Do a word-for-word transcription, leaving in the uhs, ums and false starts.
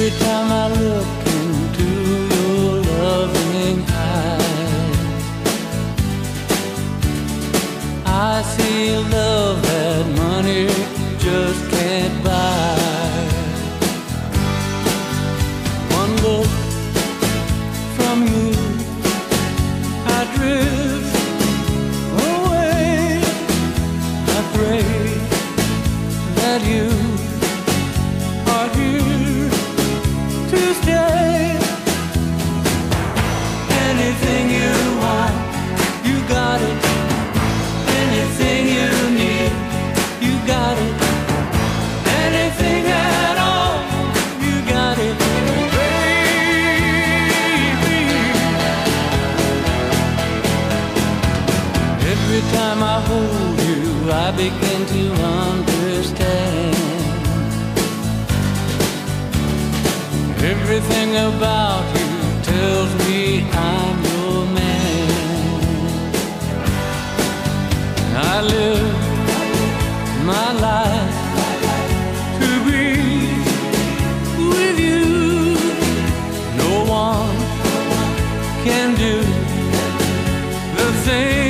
Every time I look into your loving eyes, I see love that money just can't buy. One look from you, I drift away. I pray that you are here to stay. Anything you want, you got it. Anything you need, you got it. Anything at all, you got it, baby. Every time I hold you, I begin to understand. Everything about you tells me I'm your man. I live my life to be with you. No one can do the thing